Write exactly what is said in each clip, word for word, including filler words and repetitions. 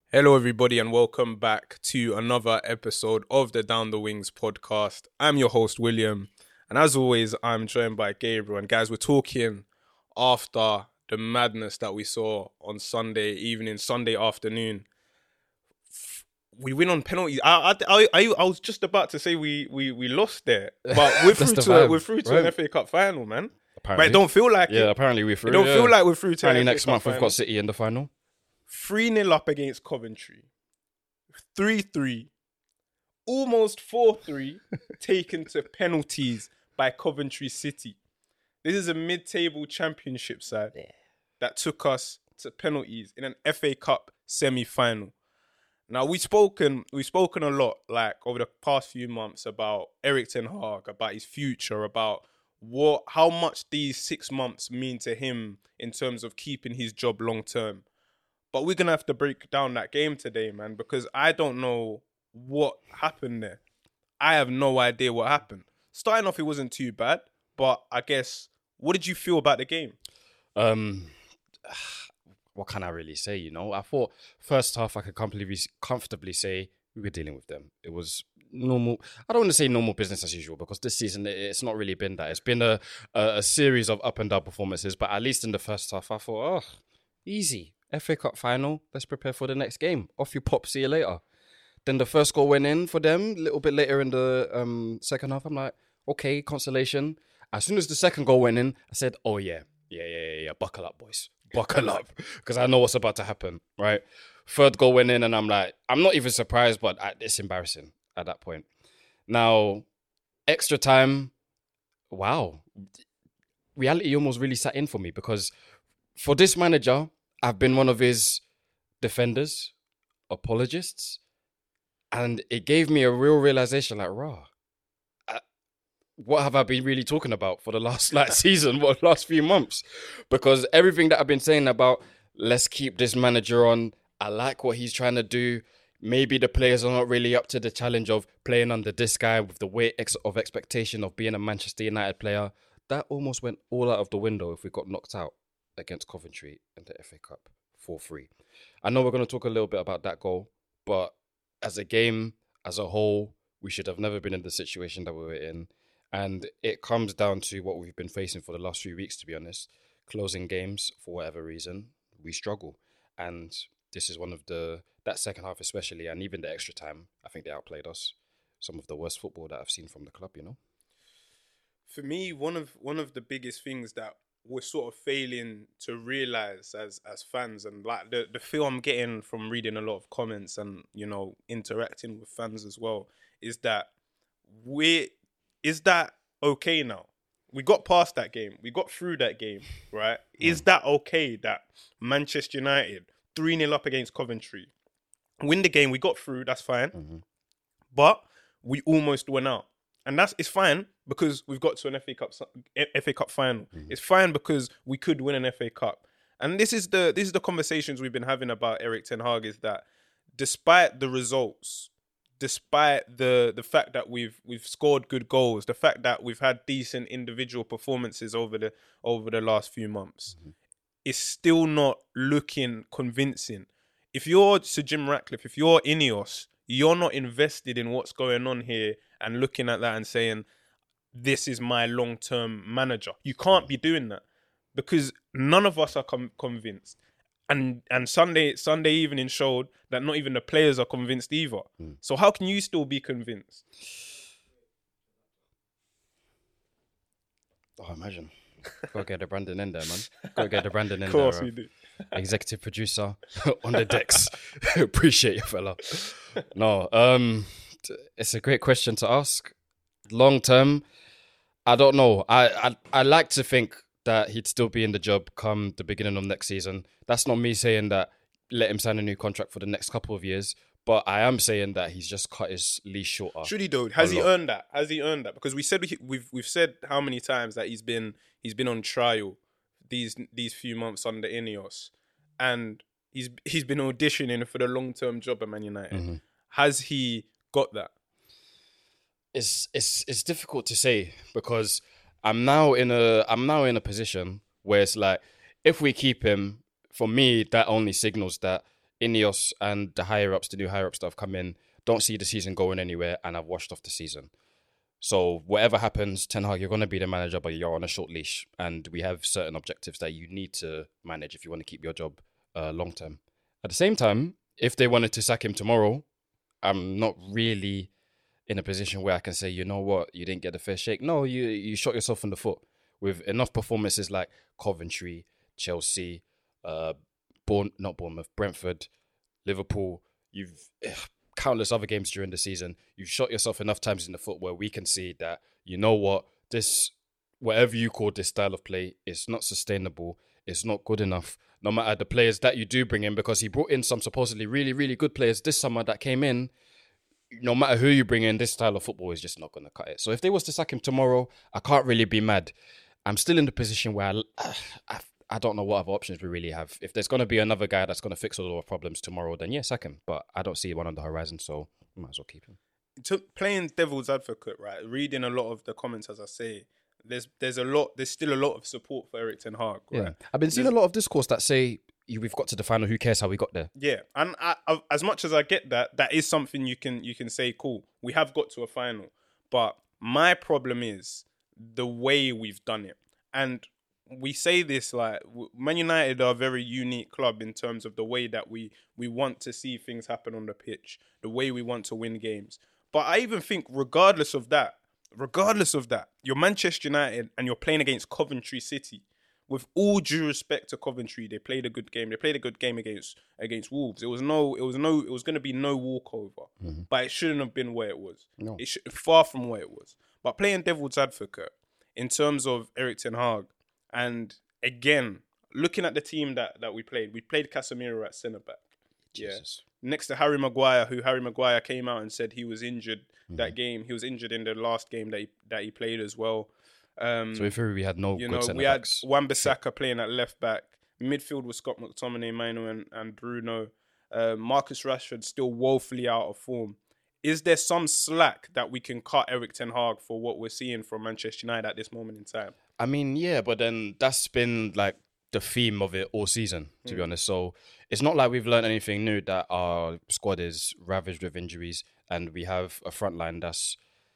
Hello, everybody, and welcome back to another episode of the Down the Wings podcast. I'm your host, William, and as always, I'm joined by Gabriel. And guys, we're talking after the madness that we saw on Sunday evening, Sunday afternoon. We win on penalties. I, I, I, I was just about to say we we, we lost there, but we're through the to vibe, a, we're through to right? an F A Cup final, man. Apparently. But it don't feel like Yeah, it. apparently we're through. It don't yeah. feel like we're through to Apparently an F A next Cup month we've final. got City in the final. three nil up against Coventry. three three. Almost four three. Taken to penalties by Coventry City. This is a mid-table championship side that took us to penalties in an F A Cup semi-final. Now, we've spoken, we've spoken a lot, like, over the past few months about Erik ten Hag, about his future, about what, how much these six months mean to him in terms of keeping his job long-term. But we're going to have to break down that game today, man, because I don't know what happened there. I have no idea what happened. Starting off, it wasn't too bad, but I guess, what did you feel about the game? Um, what can I really say, you know? I thought first half I could comfortably, comfortably say we were dealing with them. It was normal. I don't want to say normal business as usual because this season it's not really been that. It's been a, a, a series of up and down performances, but at least in the first half I thought, oh, easy. F A Cup final, let's prepare for the next game. Off you pop, see you later. Then the first goal went in for them a little bit later in the um, second half. I'm like, okay, consolation. As soon as the second goal went in, I said, oh yeah, yeah, yeah, yeah, yeah. Buckle up, boys. Buckle up. Because I know what's about to happen, right? Third goal went in and I'm like, I'm not even surprised, but it's embarrassing at that point. Now, extra time, wow. Reality almost really sat in for me because for this manager, I've been one of his defenders, apologists, and it gave me a real realization like, rah, uh, what have I been really talking about for the last like season, what last few months? Because everything that I've been saying about let's keep this manager on, I like what he's trying to do. Maybe the players are not really up to the challenge of playing under this guy with the weight ex- of expectation of being a Manchester United player. That almost went all out of the window if we got knocked out against Coventry in the F A Cup four three. I know we're going to talk a little bit about that goal, but as a game, as a whole, we should have never been in the situation that we were in. And it comes down to what we've been facing for the last few weeks, to be honest. Closing games, for whatever reason, we struggle. And this is one of the, that second half especially, and even the extra time, I think they outplayed us. Some of the worst football that I've seen from the club, you know? For me, one of one of the biggest things that we're sort of failing to realise as as fans, and like the, the feel I'm getting from reading a lot of comments and, you know, interacting with fans as well, is that we is that okay now? We got past that game. We got through that game, right? Mm. Is that okay that Manchester United, three nil up against Coventry, win the game, we got through, that's fine. Mm-hmm. But we almost went out. And that's it's fine because we've got to an F A Cup F A Cup final. Mm-hmm. It's fine because we could win an F A Cup. And this is the this is the conversations we've been having about Erik ten Hag, is that despite the results, despite the the fact that we've we've scored good goals, the fact that we've had decent individual performances over the over the last few months, mm-hmm. it's still not looking convincing. If you're Sir Jim Ratcliffe, if you're Ineos, you're not invested in what's going on here and looking at that and saying, this is my long-term manager. You can't be doing that because none of us are com- convinced. And and Sunday Sunday evening showed that not even the players are convinced either. Mm. So how can you still be convinced? Oh, imagine. Gotta get the Brandon in there, man. Gotta get the Brandon in there. Of course there, we do. Executive producer on the decks. Appreciate you, fella. No, um, it's a great question to ask. Long term, I don't know. I, I I like to think that he'd still be in the job come the beginning of next season. That's not me saying that let him sign a new contract for the next couple of years, but I am saying that he's just cut his leash shorter. Should he do? Has he earned that? Has he earned that? Because we said we, we've we've said how many times that he's been he's been on trial these these few months under Ineos, and he's he's been auditioning for the long term job at Man United. Mm-hmm. Has he got that? It's it's it's difficult to say because I'm now in a I'm now in a position where it's like if we keep him, for me that only signals that Ineos and the higher ups, the new higher ups that have come in, don't see the season going anywhere and have washed off the season. So whatever happens, Ten Hag, you're going to be the manager, but you're on a short leash. And we have certain objectives that you need to manage if you want to keep your job uh, long term. At the same time, if they wanted to sack him tomorrow, I'm not really in a position where I can say, you know what, you didn't get the fair shake. No, you you shot yourself in the foot with enough performances like Coventry, Chelsea, uh, Bourne, not Bournemouth, Brentford, Liverpool. You've ugh, countless other games during the season. You've shot yourself enough times in the foot where we can see that, you know what, this, whatever you call this style of play, it's not sustainable. It's not good enough. No matter the players that you do bring in, because he brought in some supposedly really, really good players this summer that came in. No matter who you bring in, this style of football is just not going to cut it. So if they was to sack him tomorrow, I can't really be mad. I'm still in the position where I, I, I don't know what other options we really have. If there's going to be another guy that's going to fix all our problems tomorrow, then yeah, sack him. But I don't see one on the horizon, so we might as well keep him. To playing devil's advocate, right? Reading a lot of the comments, as I say, there's there's a lot, there's still a lot of support for Erik ten Hag, right? Yeah. I've been seeing There's- a lot of discourse that say we've got to the final. Who cares how we got there? Yeah, and I, I, as much as I get that, that is something you can you can say, cool, we have got to a final. But my problem is the way we've done it. And we say this like, Man United are a very unique club in terms of the way that we, we want to see things happen on the pitch, the way we want to win games. But I even think regardless of that, regardless of that, you're Manchester United and you're playing against Coventry City. With all due respect to Coventry, they played a good game. They played a good game against against Wolves. It was no, it was no, it was going to be no walkover, Mhm. but it shouldn't have been where it was. No. It should, far from where it was. But playing devil's advocate in terms of Erik ten Hag, and again looking at the team that that we played, we played Casemiro at centre back. Jesus. Yeah. Next to Harry Maguire, who Harry Maguire came out and said he was injured that game. He was injured in the last game that he, that he played as well. Um, So in theory, we had no you good know, centre we had backs. Wan-Bissaka playing at left back. Midfield was Scott McTominay, Mino, and, and Bruno. Uh, Marcus Rashford still woefully out of form. Is there some slack that we can cut Erik ten Hag for what we're seeing from Manchester United at this moment in time? I mean, yeah, but then that's been like the theme of it all season, to be honest. So it's not like we've learned anything new, that our squad is ravaged with injuries and we have a front line that's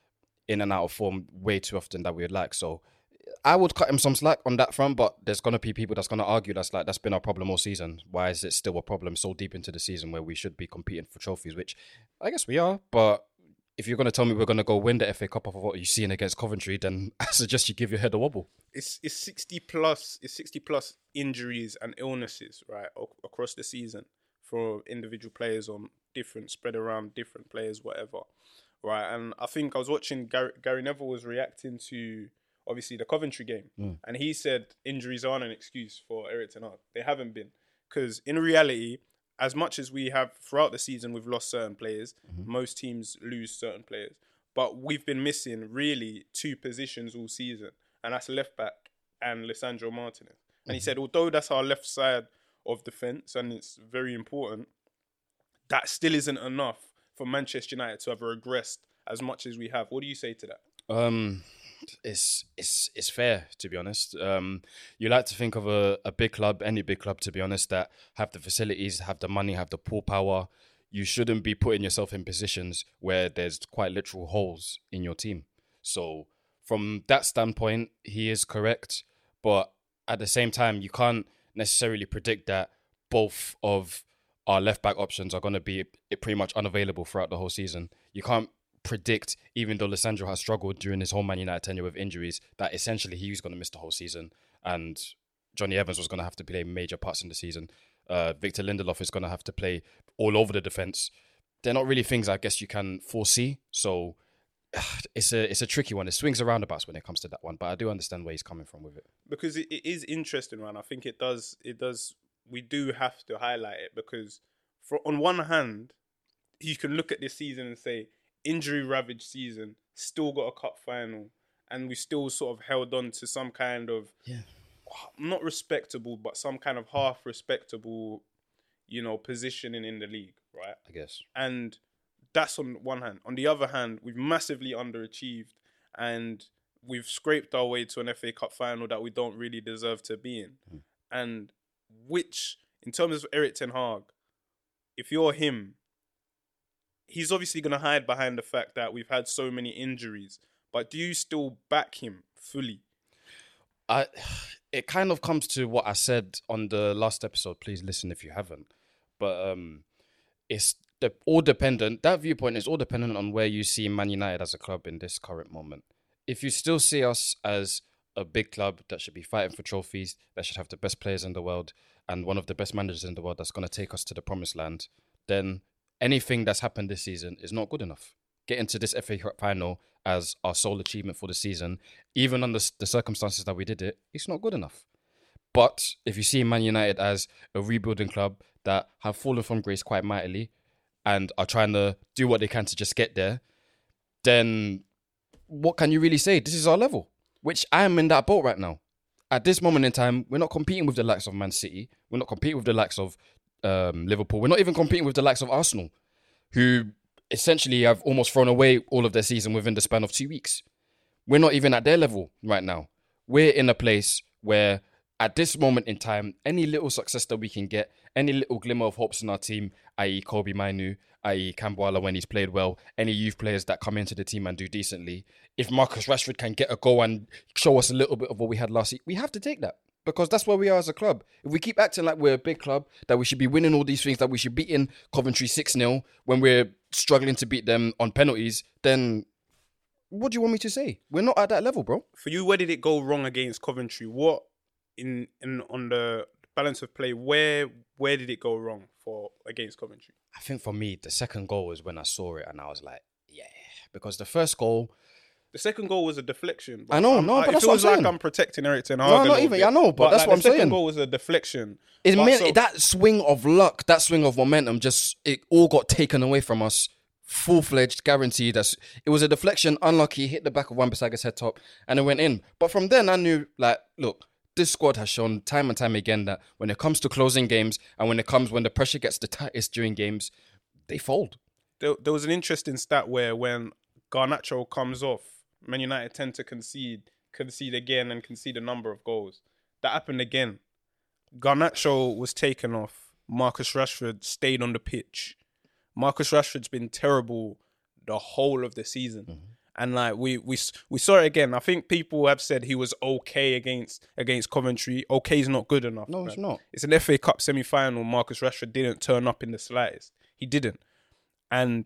in and out of form way too often that we'd like. So I would cut him some slack on that front, but there's going to be people that's going to argue that's like, that's been our problem all season. Why is it still a problem so deep into the season where we should be competing for trophies, which I guess we are. But if you're going to tell me we're going to go win the F A Cup off of what you're seeing against Coventry, then I suggest you give your head a wobble. It's it's sixty plus it's sixty plus injuries and illnesses, right, ac- across the season for individual players on different spread around different players, whatever, right? And I think I was watching Gary, Gary Neville was reacting to obviously the Coventry game, Mm. and he said injuries aren't an excuse for Erik ten Hag. They haven't been, because in reality, as much as we have throughout the season, we've lost certain players. Mm-hmm. Most teams lose certain players, but we've been missing really two positions all season, and that's left back and Lisandro Martinez. And he said, although that's our left side of defence and it's very important, that still isn't enough for Manchester United to have regressed as much as we have. What do you say to that? Um, it's it's it's fair, to be honest. Um, you like to think of a, a big club, any big club, to be honest, that have the facilities, have the money, have the pull power. You shouldn't be putting yourself in positions where there's quite literal holes in your team. So from that standpoint, he is correct. But at the same time, you can't necessarily predict that both of our left back options are going to be pretty much unavailable throughout the whole season. You can't predict, even though Lisandro has struggled during his whole Man United tenure with injuries, that essentially he was going to miss the whole season and Johnny Evans was going to have to play major parts in the season. Uh, Victor Lindelof is going to have to play all over the defence. They're not really things I guess you can foresee. So it's a it's a tricky one. It swings and roundabouts when it comes to that one, but I do understand where he's coming from with it. Because it, it is interesting, man. I think it does. It does. We do have to highlight it because, for on one hand, you can look at this season and say injury ravaged season, still got a cup final, and we still sort of held on to some kind of Yeah. not respectable, but some kind of half respectable, you know, positioning in the league, right? I guess. And that's on one hand. On the other hand, we've massively underachieved and we've scraped our way to an F A Cup final that we don't really deserve to be in. Mm. And which, in terms of Erik ten Hag, if you're him, he's obviously going to hide behind the fact that we've had so many injuries. But do you still back him fully? I, it kind of comes to what I said on the last episode. Please listen if you haven't. But um, it's the, all dependent. That viewpoint is all dependent on where you see Man United as a club in this current moment. If you still see us as a big club that should be fighting for trophies, that should have the best players in the world and one of the best managers in the world that's going to take us to the promised land, then anything that's happened this season is not good enough. Getting to this F A Cup final as our sole achievement for the season, even under the circumstances that we did it, it's not good enough. But if you see Man United as a rebuilding club that have fallen from grace quite mightily and are trying to do what they can to just get there, then what can you really say? This is our level, which I am in that boat right now. At this moment in time, we're not competing with the likes of Man City. We're not competing with the likes of um, Liverpool. We're not even competing with the likes of Arsenal, who essentially have almost thrown away all of their season within the span of two weeks. We're not even at their level right now. We're in a place where at this moment in time, any little success that we can get, any little glimmer of hopes in our team, that is. Kobe Mainu, that is. Kambwala when he's played well, any youth players that come into the team and do decently, if Marcus Rashford can get a goal and show us a little bit of what we had last year, we have to take that. Because that's where we are as a club. If we keep acting like we're a big club, that we should be winning all these things, that we should be in Coventry six nil when we're struggling to beat them on penalties, then what do you want me to say? We're not at that level, bro. For you, where did it go wrong against Coventry? What, in in on the balance of play, where where did it go wrong for against Coventry? I think for me, the second goal was when I saw it and I was like, yeah. Because the first goal... The second goal was a deflection. I know, I'm, no, I, but that's it what I'm feels like saying. I'm protecting Eric Ten Hag. No, a not little even, bit. I know, but that's like, what I'm the second saying. goal was a deflection. It But meant so- that swing of luck, that swing of momentum, just it all got taken away from us. Full fledged, guaranteed. That's it was a deflection, unlucky, hit the back of Wan-Bissaka's head top, and it went in. But from then, I knew, like, look, this squad has shown time and time again that when it comes to closing games and when it comes when the pressure gets the tightest during games, they fold. there, there was an interesting stat where when Garnacho comes off, Man United tend to concede, concede again and concede a number of goals. That happened again. Garnacho was taken off. Marcus Rashford stayed on the pitch. Marcus Rashford's been terrible the whole of the season. Mm-hmm. And like we we we saw it again. I think people have said he was okay against against Coventry. Okay is not good enough. No, it's man. not. It's an F A Cup semi-final. Marcus Rashford didn't turn up in the slightest. He didn't. And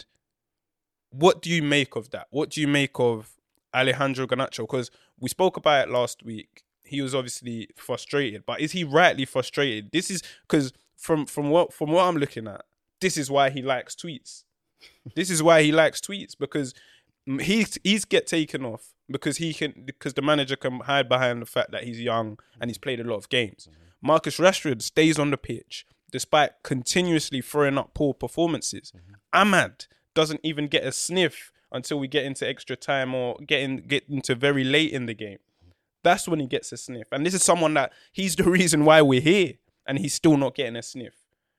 what do you make of that? What do you make of Alejandro Garnacho? Because we spoke about it last week. He was obviously frustrated, but is he rightly frustrated? This is because from from what from what I'm looking at, this is why he likes tweets. This is why he likes tweets because he's he's get taken off because he can because the manager can hide behind the fact that he's young and he's played a lot of games. Mm-hmm. Marcus Rashford stays on the pitch despite continuously throwing up poor performances. Mm-hmm. Ahmad doesn't even get a sniff until we get into extra time or get in, get into very late in the game. That's when he gets a sniff. And this is someone that he's the reason why we're here and he's still not getting a sniff.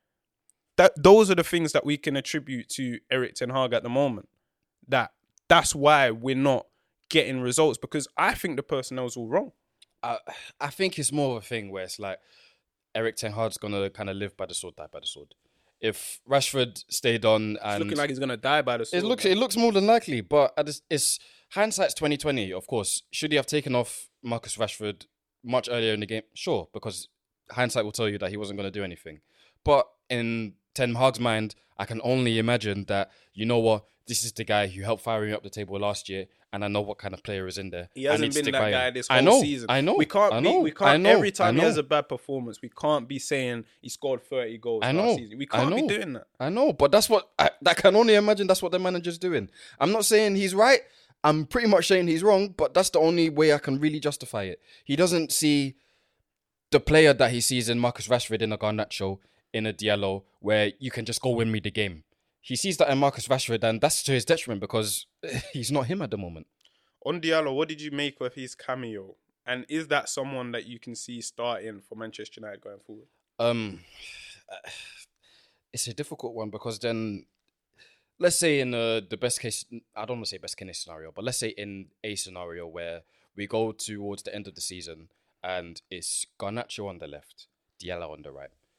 That those are the things that we can attribute to Eric Ten Hag at the moment. That that's why we're not getting results because I think the personnel's all wrong. I I think it's more of a thing where it's like Eric Ten Hag's gonna kind of live by the sword, die by the sword. If Rashford stayed on and it's looking like he's gonna die by the sword. It looks man. it looks more than likely, but it's, it's hindsight's twenty twenty. Of course, should he have taken off Marcus Rashford much earlier in the game? Sure, because hindsight will tell you that he wasn't going to do anything. But in Ten Hag's mind, I can only imagine that, you know what, this is the guy who helped fire me up the table last year, and I know what kind of player is in there. He hasn't been that guy him. this whole I know, season. I know. We can't I be. know, We can't. know, Every time he know. has a bad performance, we can't be saying he scored thirty goals I last know, season. We I can't know. be doing that. I know, but that's what I, I can only imagine. That's what the manager's doing. I'm not saying he's right. I'm pretty much saying he's wrong, but that's the only way I can really justify it. He doesn't see the player that he sees in Marcus Rashford, in a Garnacho, in a Diallo, where you can just go win me the game. He sees that in Marcus Rashford, and that's to his detriment because he's not him at the moment. On Diallo, what did you make of his cameo? And is that someone that you can see starting for Manchester United going forward? Um, it's a difficult one because then, let's say in uh, the best case, I don't want to say best case scenario, but let's say in a scenario where we go towards the end of the season and it's Garnacho on the left, Diallo on the right.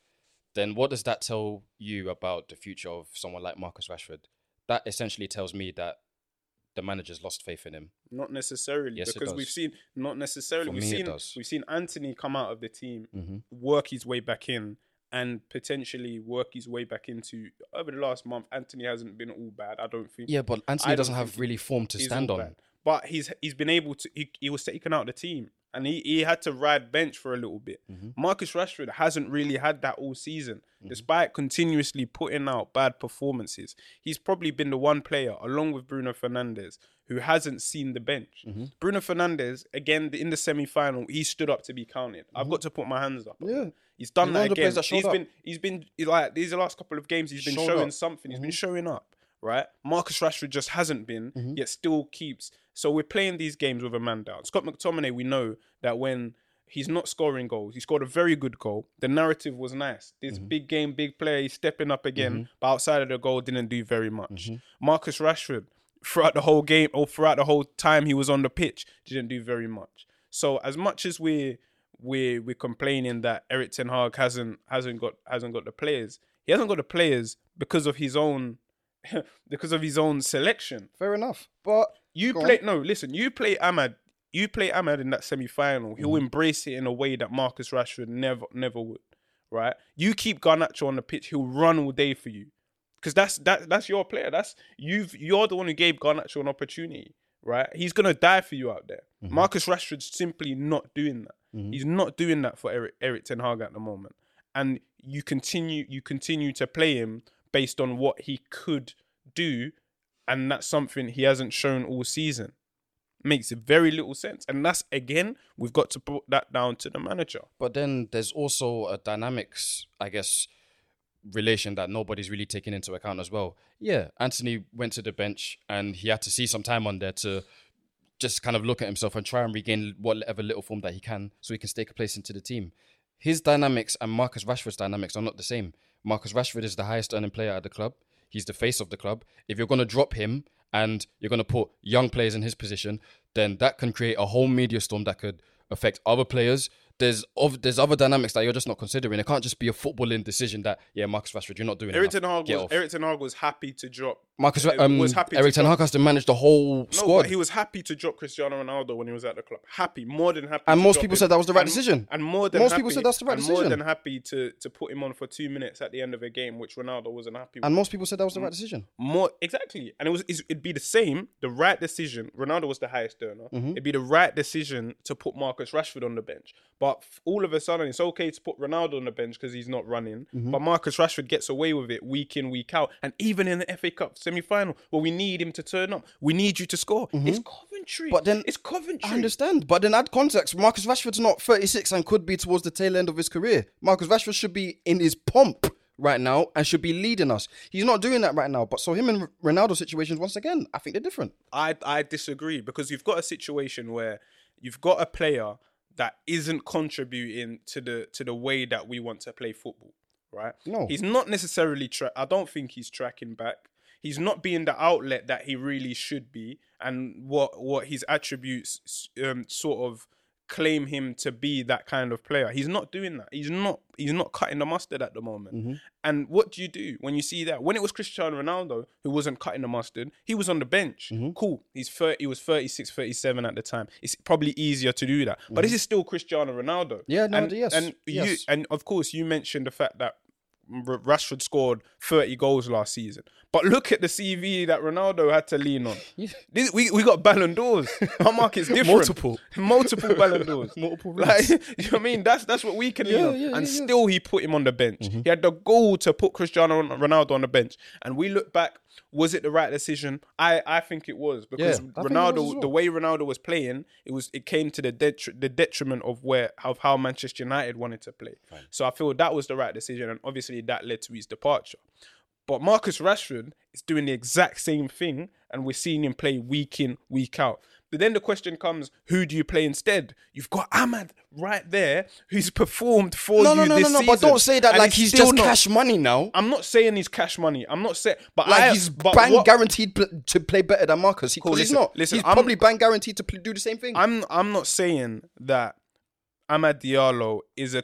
then what does that tell you about the future of someone like Marcus Rashford? That essentially tells me that the manager's lost faith in him. Not necessarily, Yes, it because does. we've seen not necessarily. For we've me, it seen does. we've seen Anthony come out of the team, Mm-hmm. work his way back in, and potentially work his way back into. Over the last month, Anthony hasn't been all bad. I don't think. Yeah, but I Anthony don't doesn't think have really form to he's stand all on. bad. But he's he's been able to. He, he was taken out of the team, and he, he had to ride bench for a little bit. Mm-hmm. Marcus Rashford hasn't really had that all season, despite continuously putting out bad performances. He's probably been the one player, along with Bruno Fernandes, who hasn't seen the bench. Mm-hmm. Bruno Fernandes, again in the semi-final, he stood up to be counted. Mm-hmm. I've got to put my hands up. Yeah. He's done He's one that of the again. players that showed He's up. been, he's been he's like these last couple of games. He's been Showed showing up. something. He's Mm-hmm. been showing up, right? Marcus Rashford just hasn't been, Mm-hmm. yet still keeps. So we're playing these games with a man down. Scott McTominay, we know that when he's not scoring goals, he scored a very good goal. The narrative was nice. This Mm-hmm. big game, big player, he's stepping up again, but outside of the goal, didn't do very much. Mm-hmm. Marcus Rashford, throughout the whole game or throughout the whole time he was on the pitch, didn't do very much. So as much as we're we're we're complaining that Eric Ten Hag hasn't hasn't got hasn't got the players, he hasn't got the players because of his own because of his own selection. Fair enough. But You Go play no, listen. You play Ahmad. You play Ahmad in that semi-final. He'll Mm-hmm. embrace it in a way that Marcus Rashford never, never would. Right? You keep Garnacho on the pitch. He'll run all day for you, because that's that. That's your player. That's you've. You're the one who gave Garnacho an opportunity. Right? He's gonna die for you out there. Mm-hmm. Marcus Rashford's simply not doing that. He's not doing that for Eric, Eric Ten Hag at the moment. And you continue. You continue to play him based on what he could do, and that's something he hasn't shown all season. Makes very little sense. And that's, again, we've got to put that down to the manager. But then there's also a dynamics, I guess, relation that nobody's really taking into account as well. Yeah, Anthony went to the bench and he had to see some time on there to just kind of look at himself and try and regain whatever little form that he can so he can stake a place into the team. His dynamics and Marcus Rashford's dynamics are not the same. Marcus Rashford is the highest earning player at the club. He's the face of the club. If you're going to drop him and you're going to put young players in his position, then that can create a whole media storm that could affect other players. There's of there's other dynamics that you're just not considering. It can't just be a footballing decision that, yeah, Marcus Rashford, you're not doing Eric enough. Ten Hag Get was, off. Eric Ten Hag was happy to drop. Marcus uh, um, was happy Eric to Ten drop- Hag has to manage the whole No, squad. but he was happy to drop Cristiano Ronaldo when he was at the club. Happy, more than happy. And to most drop people him. said that was the right And- decision. And more than Most happy, people said that's the right and more decision. than happy to to put him on for two minutes at the end of a game, which Ronaldo wasn't happy with. And most people said that was the right decision. More exactly, and it was it's- it'd be the same. The right decision. Ronaldo was the highest earner. Mm-hmm. It'd be the right decision to put Marcus Rashford on the bench. But f- all of a sudden, it's okay to put Ronaldo on the bench because he's not running. Mm-hmm. But Marcus Rashford gets away with it week in, week out, and even in the F A Cup semi-final, where we need him to turn up, we need you to score. It's Coventry. Mm-hmm. But then- it's Coventry. I understand, but then add context. Marcus Rashford's not thirty-six and could be towards the tail end of his career. Marcus Rashford should be in his pomp right now and should be leading us. He's not doing that right now. But so him and Ronaldo situations, once again, I think they're different. I I disagree, because you've got a situation where you've got a player that isn't contributing to the to the way that we want to play football, right? No. He's not necessarily tra- I don't think he's tracking back. He's not being the outlet that he really should be, and what what his attributes um, sort of claim him to be, that kind of player. He's not doing that. He's not he's not cutting the mustard at the moment. Mm-hmm. And what do you do when you see that? When it was Cristiano Ronaldo who wasn't cutting the mustard, he was on the bench. Mm-hmm. Cool. He's thirty, he was thirty-six, thirty-seven at the time. It's probably easier to do that. But this is still Cristiano Ronaldo. Yeah, no, and, yes, And you yes. and of course you mentioned the fact that R- Rashford scored thirty goals last season. But look at the C V that Ronaldo had to lean on. This, we, we got Ballon d'Ors. Our market's different. Multiple. Multiple Ballon d'Ors. Multiple Like, you know what I mean? That's that's what we can lean Yeah, on. yeah, and yeah, yeah. still he put him on the bench. He had the goal to put Cristiano Ronaldo on the bench. And we look back, was it the right decision? I, I think it was, because Yeah, I think it Ronaldo, was as well. the way Ronaldo was playing, it was it came to the detri- the detriment of where of how Manchester United wanted to play. So I feel that was the right decision, and obviously that led to his departure. But Marcus Rashford is doing the exact same thing, and we're seeing him play week in, week out. But then the question comes, who do you play instead? You've got Ahmad right there, who's performed for No, you no, no, this no, no. season. But don't say that and like he's still just not- cash money now. I'm not saying he's cash money. I'm not saying, but Like I, he's but bang what- guaranteed pl- to play better than Marcus. He, Cool, 'cause he's listen, not. listen, he's I'm- probably bang guaranteed to pl- do the same thing. I'm I'm not saying that Ahmad Diallo is a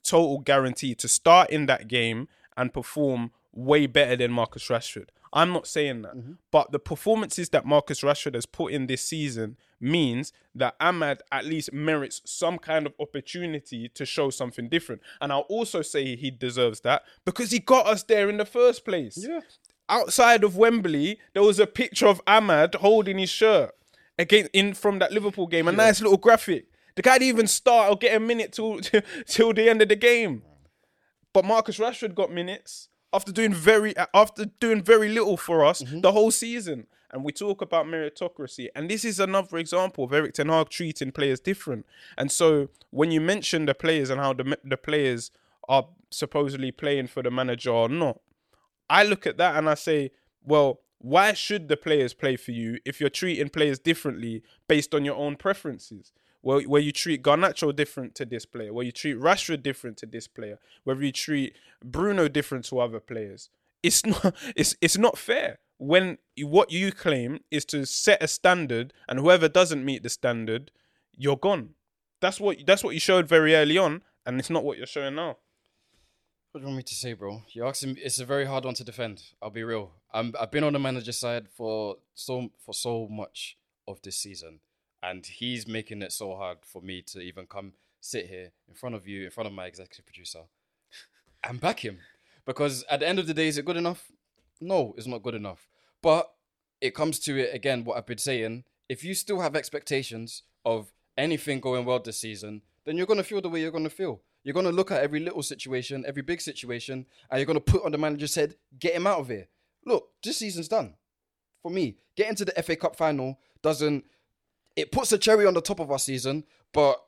total guarantee to start in that game and perform way better than Marcus Rashford. I'm not saying that. Mm-hmm. But the performances that Marcus Rashford has put in this season means that Ahmad at least merits some kind of opportunity to show something different. And I'll also say he deserves that because he got us there in the first place. Yeah. Outside of Wembley, there was a picture of Ahmad holding his shirt again in from that Liverpool game. A yeah. nice little graphic. The guy didn't even start or get a minute till, till the end of the game. But Marcus Rashford got minutes after doing very after doing very little for us mm-hmm. the whole season. And we talk about meritocracy. And this is another example of Erik ten Hag treating players different. And so when you mention the players and how the the players are supposedly playing for the manager or not, I look at that and I say, well, why should the players play for you if you're treating players differently based on your own preferences? Well, where you treat Garnacho different to this player, where you treat Rashford different to this player, whether you treat Bruno different to other players. It's not it's it's not fair when you, what you claim is to set a standard and whoever doesn't meet the standard, you're gone. That's what that's what you showed very early on, and it's not what you're showing now. What do you want me to say, bro? You're asking. It's a very hard one to defend. I'll be real. I'm, I've been on the manager side for so for so much of this season, and he's making it so hard for me to even come sit here in front of you, in front of my executive producer, and back him. Because at the end of the day, is it good enough? No, it's not good enough. But it comes to it again. What I've been saying: if you still have expectations of anything going well this season, then you're gonna feel the way you're gonna feel. You're going to look at every little situation, every big situation, and you're going to put on the manager's head, get him out of here. Look, this season's done. For me, getting to the F A Cup final doesn't... It puts a cherry on the top of our season, but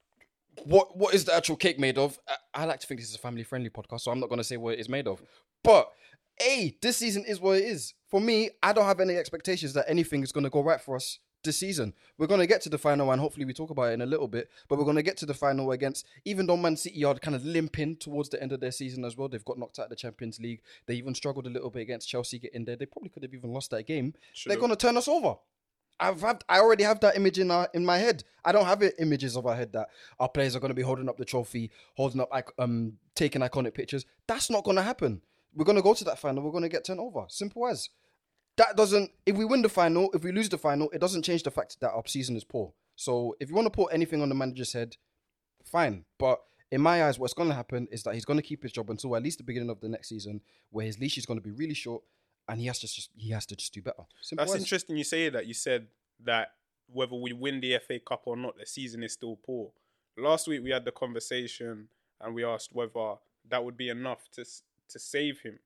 what what is the actual cake made of? I, I like to think this is a family-friendly podcast, so I'm not going to say what it is made of. But, hey, this season is what it is. For me, I don't have any expectations that anything is going to go right for us this season. We're going to get to the final, and hopefully we talk about it in a little bit, but we're going to get to the final against, even though Man City are kind of limping towards the end of their season as well. They've got knocked out of the Champions League. They even struggled a little bit against Chelsea getting there. They probably could have even lost that game. Should've. They're going to turn us over. I've had, I already have that image in our, in my head. I don't have it, images of our head that our players are going to be holding up the trophy, holding up, um, taking iconic pictures. That's not going to happen. We're going to go to that final. We're going to get turned over. Simple as. That doesn't, if we win the final, if we lose the final, it doesn't change the fact that our season is poor. So if you want to put anything on the manager's head, fine. But in my eyes, what's going to happen is that he's going to keep his job until at least the beginning of the next season, where his leash is going to be really short, and he has to just he has to just do better. Simple That's as. Interesting you say that. You said that whether we win the F A Cup or not, the season is still poor. Last week we had the conversation and we asked whether that would be enough to to save him.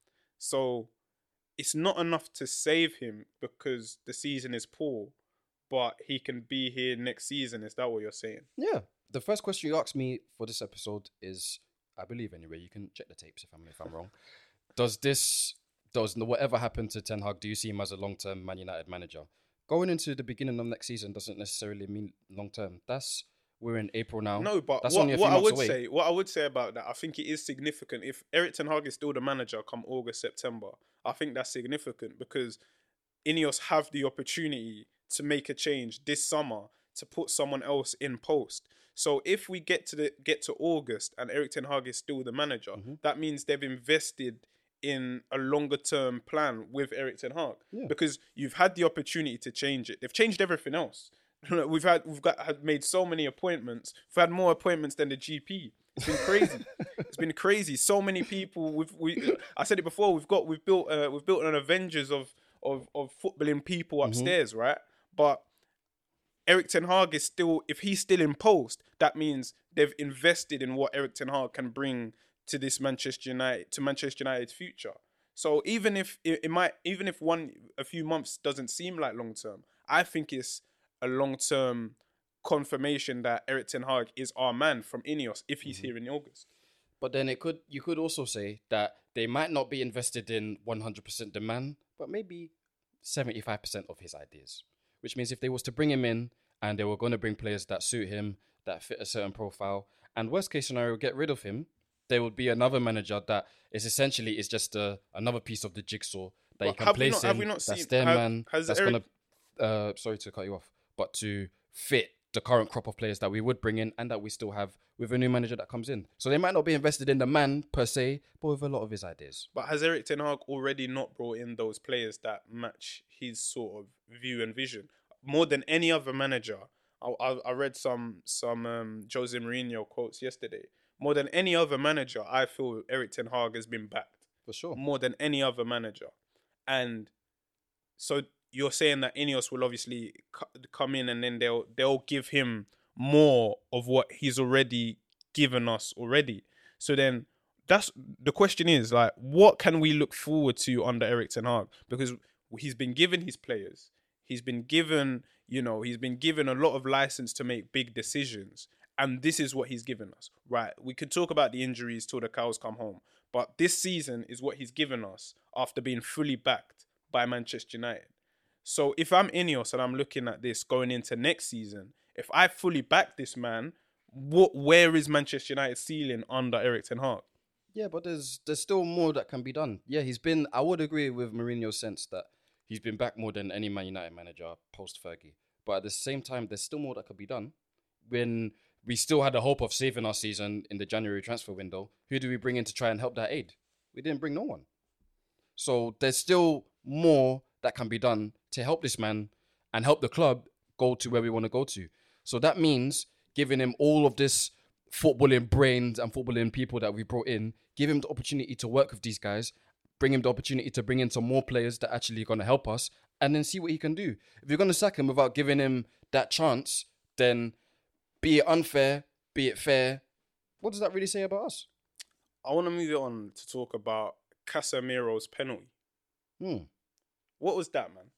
So it's not enough to save him because the season is poor, but he can be here next season. Is that what you're saying? Yeah. The first question you asked me for this episode is, I believe anyway, you can check the tapes if I'm if I'm wrong. Does this, does whatever happen to Ten Hag, do you see him as a long-term Man United manager? Going into the beginning of next season doesn't necessarily mean long-term. That's, we're in April now. No, but That's what, only a few what I months would away. say, what I would say about that, I think it is significant. If Erik ten Hag is still the manager come August, September, I think that's significant because Ineos have the opportunity to make a change this summer to put someone else in post. So if we get to the get to August and Erik ten Hag is still the manager, mm-hmm. that means they've invested in a longer term plan with Erik ten Hag yeah. because you've had the opportunity to change it. They've changed everything else. We've had we've got had made so many appointments. We've had more appointments than the G P. It's been crazy. It's been crazy. So many people. We've we. I said it before. We've got we've built uh, we've built an Avengers of of of footballing people upstairs, mm-hmm. right? But Erik ten Hag is still. If he's still in post, that means they've invested in what Erik ten Hag can bring to this Manchester United to Manchester United's future. So even if it, it might even if one a few months doesn't seem like long term, I think it's a long term confirmation that Erik ten Hag is our man from Ineos if he's mm-hmm. here in August. But then it could you could also say that they might not be invested in one hundred percent the man, but maybe seventy-five percent of his ideas. Which means if they was to bring him in and they were going to bring players that suit him, that fit a certain profile, and worst case scenario, get rid of him, there would be another manager that is essentially is just a, another piece of the jigsaw that well, you can place not, in. Not that's seen, their have, man. That's Eric... going to, uh, sorry to cut you off, but to fit the current crop of players that we would bring in and that we still have with a new manager that comes in. So they might not be invested in the man per se, but with a lot of his ideas. But has Eric Ten Hag already not brought in those players that match his sort of view and vision? More than any other manager, I, I, I read some some um, Jose Mourinho quotes yesterday. More than any other manager, I feel Eric Ten Hag has been backed. For sure. More than any other manager. And so you're saying that Ineos will obviously come in and then they'll they'll give him more of what he's already given us already. So then that's the question is, like, what can we look forward to under Eric Ten Hag? Because he's been given his players. He's been given, you know, he's been given a lot of license to make big decisions. And this is what he's given us, right? We could talk about the injuries till the cows come home. But this season is what he's given us after being fully backed by Manchester United. So if I'm Ineos and I'm looking at this going into next season, if I fully back this man, what where is Manchester United's ceiling under Eric Ten Hag? Yeah, but there's there's still more that can be done. Yeah, he's been, I would agree with Mourinho's sense that he's been back more than any Man United manager post-Fergie. But at the same time, there's still more that could be done. When we still had the hope of saving our season in the January transfer window, who do we bring in to try and help that aid? We didn't bring no one. So there's still more that can be done to help this man and help the club go to where we want to go to. So that means giving him all of this footballing brains and footballing people that we brought in, give him the opportunity to work with these guys, bring him the opportunity to bring in some more players that actually are going to help us, and then see what he can do. If you're going to sack him without giving him that chance, then be it unfair, be it fair, what does that really say about us? I want to move it on to talk about Casemiro's penalty. Hmm. What was that, man?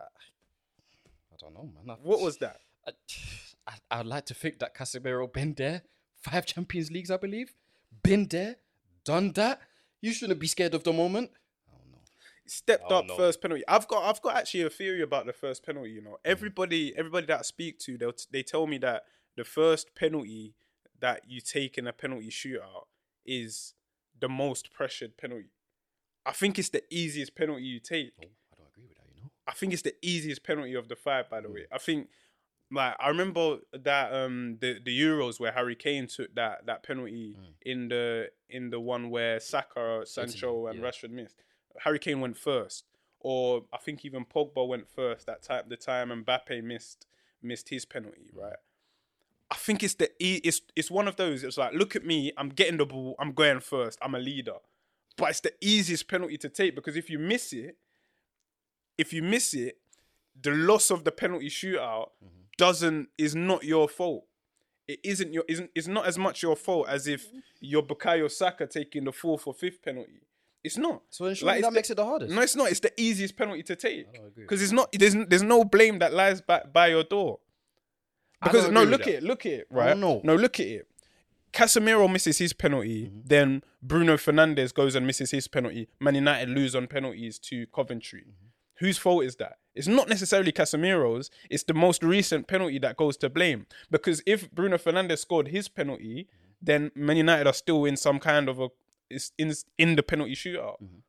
I don't know, man. I, What was that? I, I, I'd like to think that Casemiro been there. Five Champions Leagues, I believe. Been there. Done that. You shouldn't be scared of the moment. I don't know. Stepped Oh, up no. first penalty. I've got I've got actually a theory about the first penalty, you know. Everybody everybody that I speak to, they they tell me that the first penalty that you take in a penalty shootout is the most pressured penalty. I think it's the easiest penalty you take. No, I don't agree with that, you know. I think it's the easiest penalty of the five, by the way. I think, like, I remember that um the, the Euros where Harry Kane took that that penalty Mm. in the in the one where Saka, Sancho, and yeah. Rashford missed. Harry Kane went first, or I think even Pogba went first. That time, the time Mbappe missed missed his penalty, right? I think it's the e- it's it's one of those. It's like, look at me, I'm getting the ball, I'm going first, I'm a leader. But it's the easiest penalty to take because if you miss it, if you miss it, the loss of the penalty shootout mm-hmm. doesn't is not your fault. It isn't your isn't it's not as much your fault as if you're Bukayo Saka taking the fourth or fifth penalty. It's not. So then surely Like, that it's makes the- it the hardest. No, it's not. It's the easiest penalty to take I don't agree with because it's not. There's there's no blame that lies back by your door. I Because don't no, agree with look that. at it, look at it, right? no. no, look at it. Casemiro misses his penalty, Mm-hmm. then Bruno Fernandes goes and misses his penalty. Man United lose on penalties to Coventry. Mm-hmm. Whose fault is that? It's not necessarily Casemiro's. It's the most recent penalty that goes to blame. Because if Bruno Fernandes scored his penalty, Mm-hmm. then Man United are still in some kind of a is in in the penalty shootout. Mm-hmm.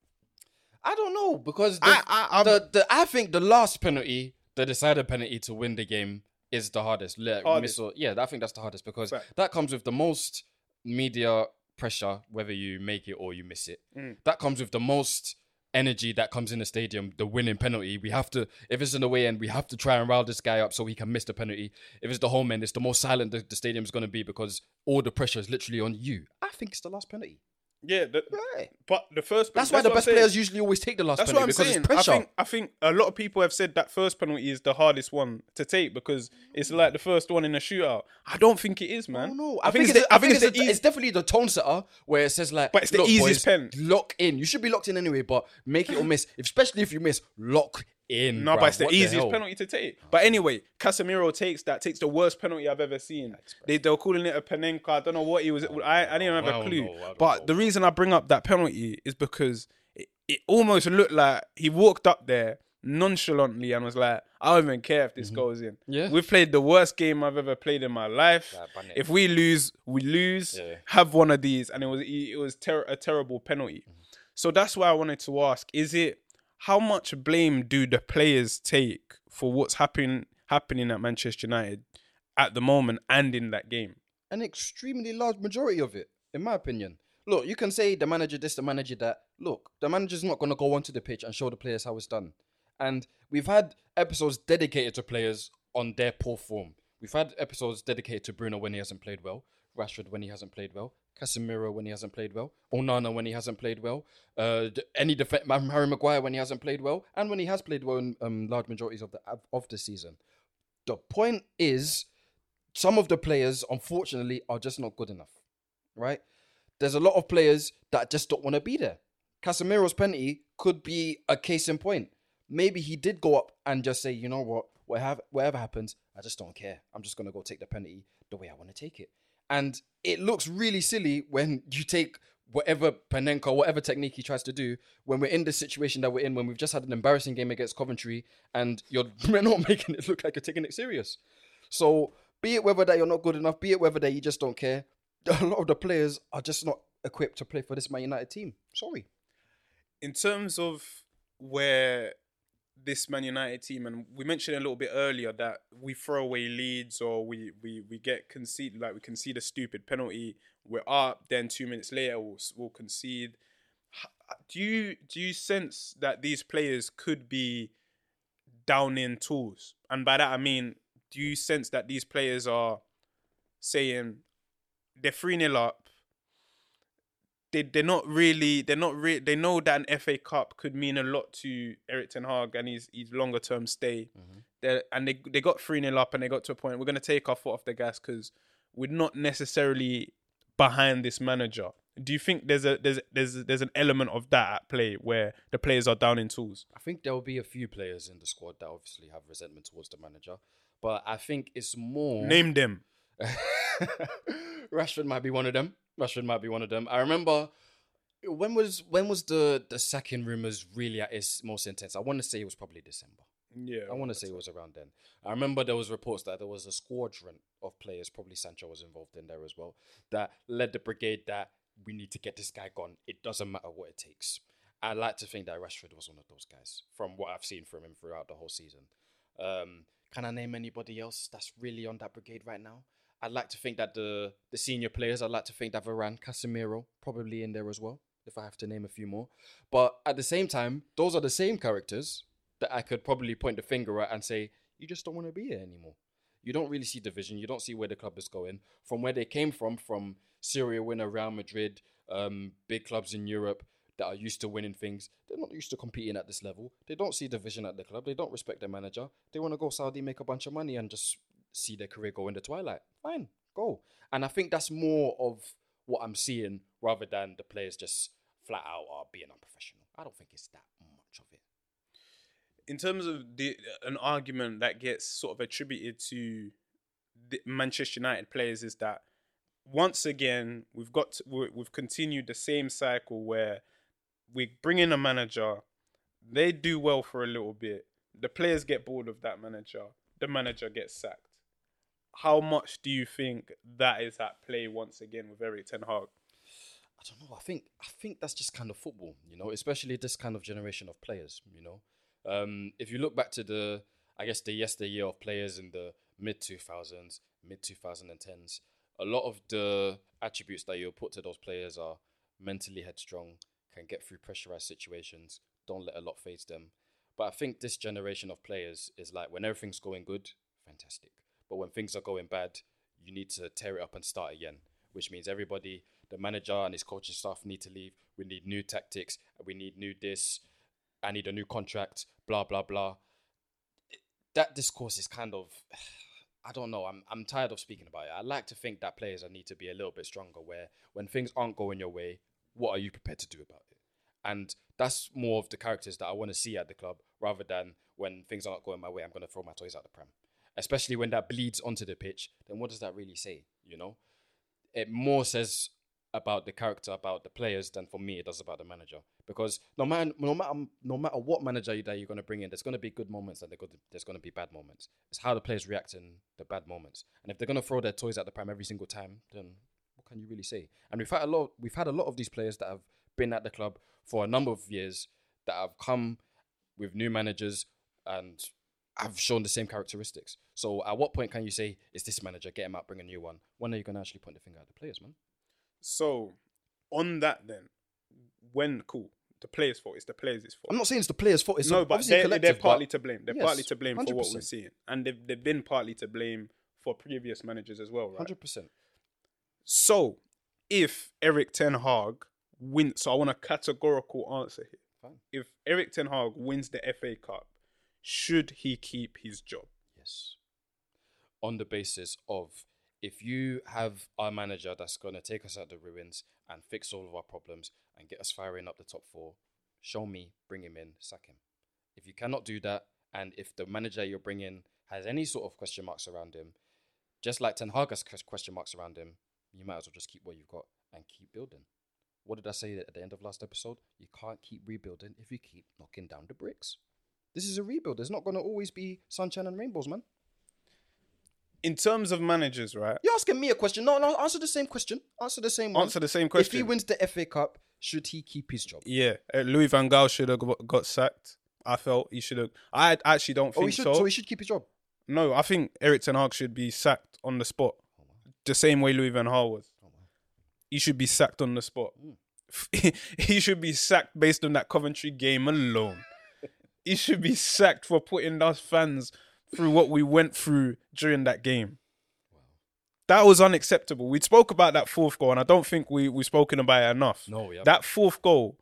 I don't know because the, I- I- I'm- the, the I think the last penalty, the decided penalty to win the game, is the hardest. Like, Hardest. miss or- yeah, I think that's the hardest because Fact. that comes with the most media pressure, whether you make it or you miss it. Mm. That comes with the most energy that comes in the stadium. The winning penalty, we have to. If it's in the way end, we have to try and rile this guy up so he can miss the penalty. If it's the home end, it's the most silent the, the stadium's going to be because all the pressure is literally on you. I think it's the last penalty. Yeah, the, Right. but the first. That's, why the what I'm best saying. players usually always take the last That's what penalty I'm because saying. it's pressure. I think I think a lot of people have said that first penalty is the hardest one to take because it's like the first one in a shootout. I don't think it is, man. Oh, no. I, think, it's the, I think it's, the a- easy- it's definitely the tone setter where it says like, But it's the "Look, easiest boys, pen." Lock in. You should be locked in anyway, but make it or miss. Especially if you miss, lock in. No, bruv. but it's the What easiest hell? penalty to take. But anyway, Casemiro takes that, takes the worst penalty I've ever seen. They, they were calling it a Panenka. I don't know what he was. I, I didn't even have I a don't clue. know, I don't But know. the reason I bring up that penalty is because it, it almost looked like he walked up there nonchalantly and was like, I don't even care if this goes in. Yeah. We've played the worst game I've ever played in my life. Yeah, ban it. If we lose, we lose. Yeah. Have one of these. And it was it was ter- a terrible penalty. So that's why I wanted to ask, is it, how much blame do the players take for what's happen, happening at Manchester United? at the moment and in that game. An extremely large majority of it, in my opinion. Look, you can say the manager this, the manager that. Look, the manager's not going to go onto the pitch and show the players how it's done. And we've had episodes dedicated to players on their poor form. We've had episodes dedicated to Bruno when he hasn't played well, Rashford when he hasn't played well, Casemiro when he hasn't played well, Onana when he hasn't played well, uh, any def- Harry Maguire when he hasn't played well, and when he has played well in um, large majorities of the of the season. The point is, some of the players, unfortunately, are just not good enough, right? There's a lot of players that just don't want to be there. Casemiro's penalty could be a case in point. Maybe he did go up and just say, you know what, whatever, whatever happens, I just don't care. I'm just going to go take the penalty the way I want to take it. And it looks really silly when you take whatever Panenka, whatever technique he tries to do, when we're in the situation that we're in, when we've just had an embarrassing game against Coventry and you're we're not making it look like you're taking it serious. So be it whether that you're not good enough, be it whether that you just don't care, a lot of the players are just not equipped to play for this Man United team. Sorry. In terms of where this Man United team, and we mentioned a little bit earlier that we throw away leads or we we, we get conceded, like we concede a stupid penalty, we're up, then two minutes later we'll, we'll concede. Do you, do you sense that these players could be down in tools? And by that I mean, do you sense that these players are saying they're three nil up, They they're not really they're not re- they know that an F A Cup could mean a lot to Erik ten Hag and his his longer term stay. Mm-hmm. They and they they got three nil up and they got to a point we're gonna take our foot off the gas because we're not necessarily behind this manager. Do you think there's a there's there's there's an element of that at play where the players are down in tools? I think there will be a few players in the squad that obviously have resentment towards the manager, but I think it's more name them. Rashford might be one of them. Rashford might be one of them. I remember when was when was the the sacking rumors really at its most intense? I want to say it was probably December. Yeah, I want to say it was around then. I remember there was reports that there was a squadron of players, probably Sancho was involved in there as well, that led the brigade that we need to get this guy gone. It doesn't matter what it takes. I like to think that Rashford was one of those guys from what I've seen from him throughout the whole season. Um, can I name anybody else that's really on that brigade right now? I'd like to think that the the senior players, I'd like to think that Varane, Casemiro, probably in there as well, if I have to name a few more. But at the same time, those are the same characters that I could probably point the finger at and say, you just don't want to be here anymore. You don't really see the vision. You don't see where the club is going. From where they came from, from Syria winner, Real Madrid, um, big clubs in Europe that are used to winning things. They're not used to competing at this level. They don't see the vision at the club. They don't respect their manager. They want to go Saudi, make a bunch of money and just see their career go in the twilight. Fine, go. And I think that's more of what I'm seeing rather than the players just flat out are being unprofessional. I don't think it's that much of it. In terms of the an argument that gets sort of attributed to the Manchester United players is that once again we've got to, we've continued the same cycle where we bring in a manager, they do well for a little bit, the players get bored of that manager, the manager gets sacked. How much do you think that is at play once again with Erik ten Hag? I don't know. I think I think that's just kind of football, you know, especially this kind of generation of players, you know. Um, if you look back to the, I guess, the yesteryear of players in the mid two thousands, mid twenty tens, a lot of the attributes that you'll put to those players are mentally headstrong, can get through pressurized situations, don't let a lot phase them. But I think this generation of players is like when everything's going good, fantastic. But when things are going bad, you need to tear it up and start again, which means everybody, the manager and his coaching staff need to leave. We need new tactics. We need new this. I need a new contract, blah, blah, blah. That discourse is kind of, I don't know, I'm I'm tired of speaking about it. I like to think that players need to be a little bit stronger where when things aren't going your way, what are you prepared to do about it? And that's more of the characters that I want to see at the club rather than when things aren't going my way, I'm going to throw my toys out the pram. Especially when that bleeds onto the pitch, then what does that really say, you know? It more says about the character, about the players, than for me it does about the manager. Because no matter no matter no matter what manager that you're going to bring in, there's going to be good moments and there's going to be bad moments. It's how the players react in the bad moments. And if they're going to throw their toys at the pram every single time, then what can you really say? And we've had a lot. We've had a lot of these players that have been at the club for a number of years that have come with new managers and have shown the same characteristics. So at what point can you say, it's this manager, get him out, bring a new one? When are you going to actually point the finger at the players, man? So, on that then, when, cool, the players' fault, it's the players' fault. I'm not saying it's the players' fault. It's no, but they're, they're partly but... to blame. They're yes, partly to blame one hundred percent. for what we're seeing. And they've, they've been partly to blame for previous managers as well, right? one hundred percent. So, if Eric Ten Hag wins, so I want a categorical answer here. Fine. If Eric Ten Hag wins the F A Cup, should he keep his job? Yes. On the basis of, if you have our manager that's going to take us out the ruins and fix all of our problems and get us firing up the top four, show me, bring him in, sack him. If you cannot do that, and if the manager you're bringing has any sort of question marks around him, just like Ten Hag has question marks around him, you might as well just keep what you've got and keep building. What did I say at the end of last episode? You can't keep rebuilding if you keep knocking down the bricks. This is a rebuild. There's not going to always be sunshine and rainbows, man. In terms of managers, right? You're asking me a question. No, no, answer the same question. Answer the same one. Answer the same question. If he wins the F A Cup, should he keep his job? Yeah. Uh, Louis van Gaal should have got, got sacked. I felt he should have. I actually don't think oh, he should, so. So he should keep his job? No, I think Eric Ten Hag should be sacked on the spot. Oh, the same way Louis van Gaal was. Oh, he should be sacked on the spot. Mm. He should be sacked based on that Coventry game alone. He should be sacked for putting us fans through what we went through during that game. Wow. That was unacceptable. We spoke about that fourth goal, and I don't think we, we've spoken about it enough. No, we haven't. That fourth goal.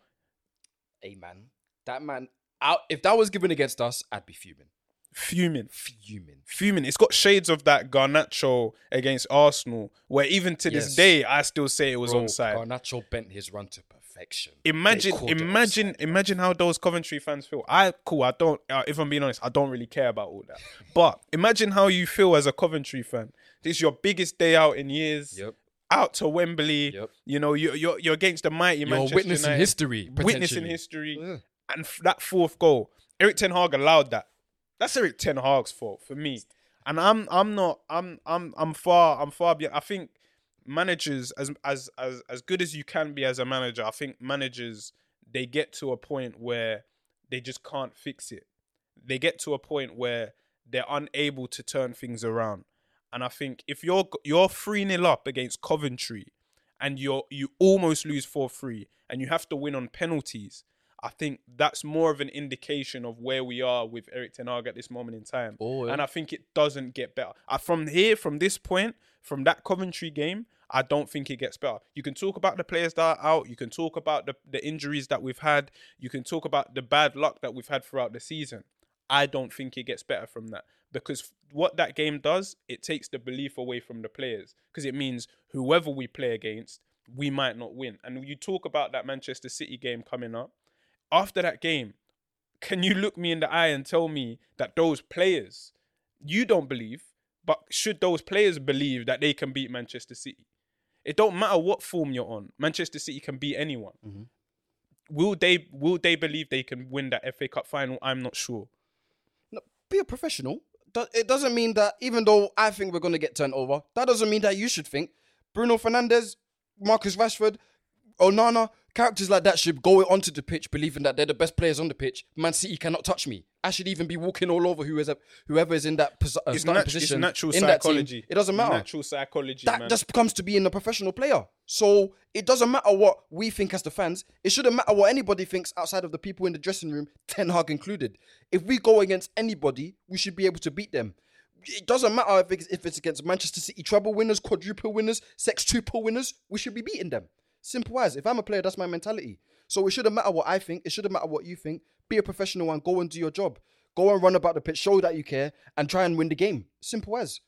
Hey, man. That man, out, if that was given against us, I'd be fuming. Fuming. Fuming. Fuming. It's got shades of that Garnacho against Arsenal, where even to yes. this day, I still say it was Bro, onside. Garnacho bent his run to perfection. Imagine, imagine, imagine how those Coventry fans feel. I, cool, I don't, uh, if I'm being honest, I don't really care about all that. But imagine how you feel as a Coventry fan. This is your biggest day out in years. Yep. Out to Wembley. Yep. You know, you're, you're, you're against the mighty you're Manchester witnessing United. history. Witnessing history. Yeah. And f- that fourth goal, Eric Ten Hag allowed that. That's Eric Ten Hag's fault for me. And I'm I'm not I'm I'm I'm far I'm far beyond. I think managers, as as as as good as you can be as a manager, I think managers, they get to a point where they just can't fix it. They get to a point where they're unable to turn things around. And I think if you're you're three nil up against Coventry and you're you almost lose four three and you have to win on penalties, I think that's more of an indication of where we are with Eric Ten Hag at this moment in time. Oh, yeah. And I think it doesn't get better. I, from here, from this point, from that Coventry game, I don't think it gets better. You can talk about the players that are out. You can talk about the, the injuries that we've had. You can talk about the bad luck that we've had throughout the season. I don't think it gets better from that. Because what that game does, it takes the belief away from the players. Because it means whoever we play against, we might not win. And you talk about that Manchester City game coming up. After that game, can you look me in the eye and tell me that those players, you don't believe, but should those players believe that they can beat Manchester City? It don't matter what form you're on. Manchester City can beat anyone. Mm-hmm. Will they will they believe they can win that F A Cup final? I'm not sure. No, be a professional. It doesn't mean that, even though I think we're going to get turned over, that doesn't mean that you should think Bruno Fernandes, Marcus Rashford, Onana, characters like that should go onto the pitch believing that they're the best players on the pitch. Man City cannot touch me. I should even be walking all over whoever, whoever is in that pos- uh, it's starting nat- position. It's natural in psychology. That team. It doesn't matter. Natural psychology, That man. just comes to being a professional player. So it doesn't matter what we think as the fans. It shouldn't matter what anybody thinks outside of the people in the dressing room, Ten Hag included. If we go against anybody, we should be able to beat them. It doesn't matter if it's, if it's against Manchester City treble winners, quadruple winners, sextuple winners. We should be beating them. Simple as. If I'm a player, that's my mentality. So it shouldn't matter what I think. It shouldn't matter what you think. Be a professional and go and do your job. Go and run about the pitch, show that you care, and try and win the game. Simple as.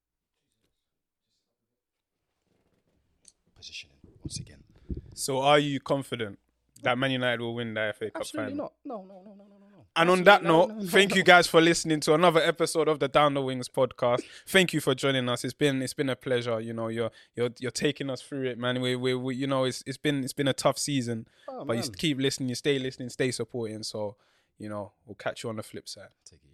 Positioning, once again. So are you confident that Man United will win the F A Cup Absolutely final? not. No, no, no, no, no, no. And Absolutely on that no, note, no, no, thank no. you guys for listening to another episode of the Down the Wings podcast. Thank you for joining us. It's been it's been a pleasure. You know, you're you're you're taking us through it, man. We we, we you know it's it's been it's been a tough season, Oh, but man. you keep listening, you stay listening, stay supporting. So, you know, we'll catch you on the flip side. Take it.